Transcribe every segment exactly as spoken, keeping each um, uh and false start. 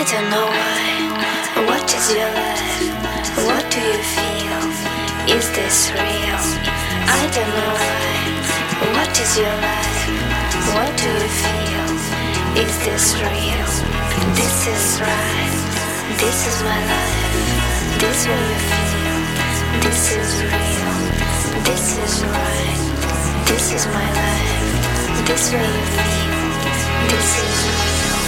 don't know why. What is your life? What do you feel? Is this real? I don't know why. What is your life? What do you feel? Is this real? This is right. This is my life. This way you feel. This is real. This is right. This is my life. This way you feel. This is real.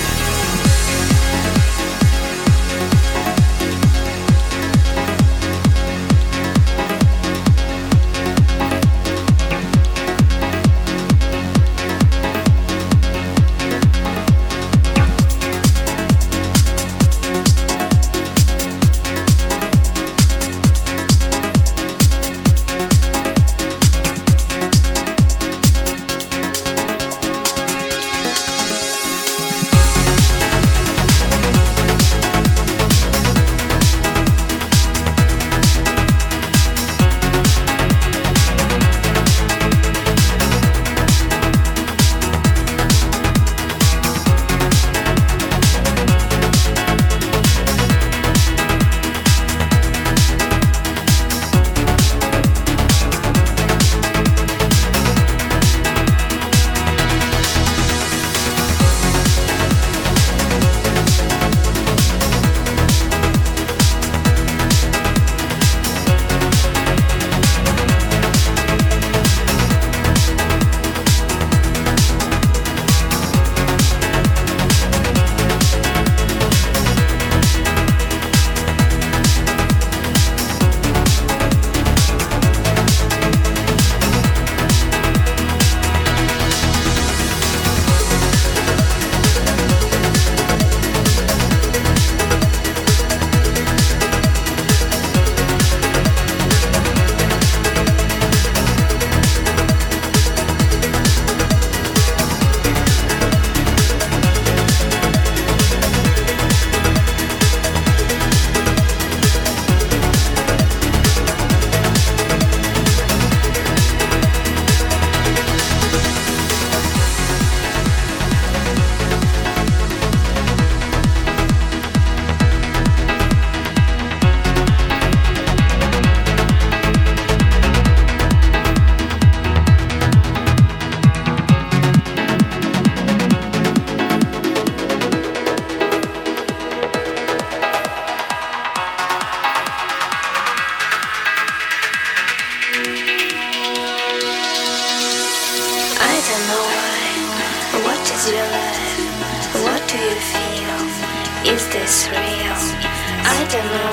Is this real? I don't know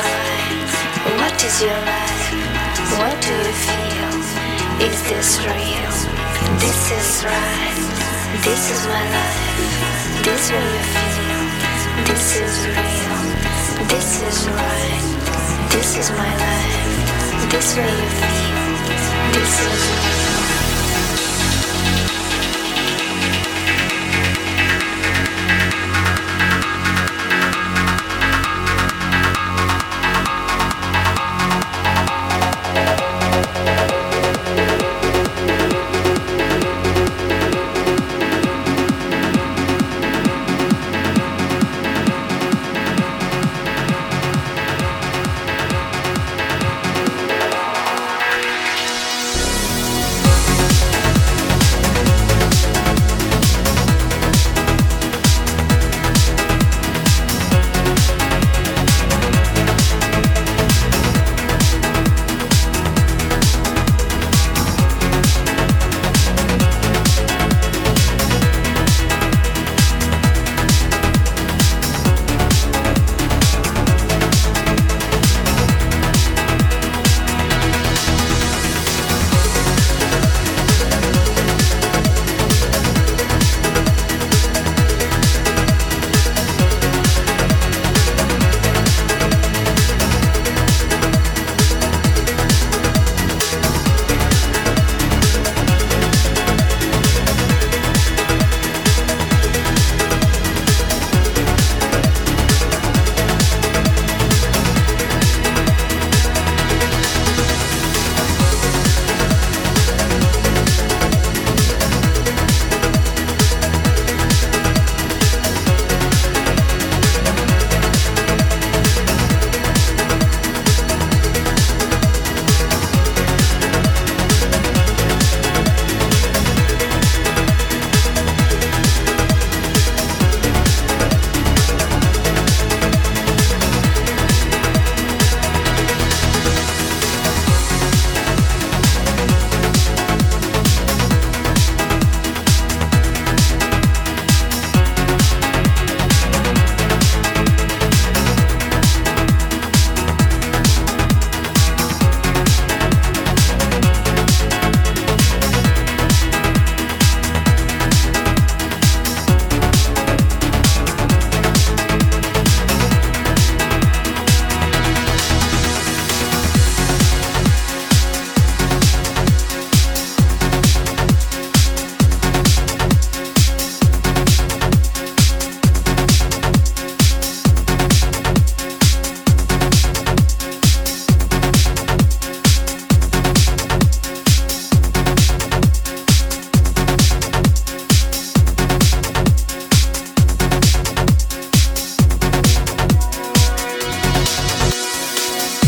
why. What is your life? What do you feel? Is this real? This is right. This is my life. This way you feel. This is real. This is right. This is my life. This way you feel. This is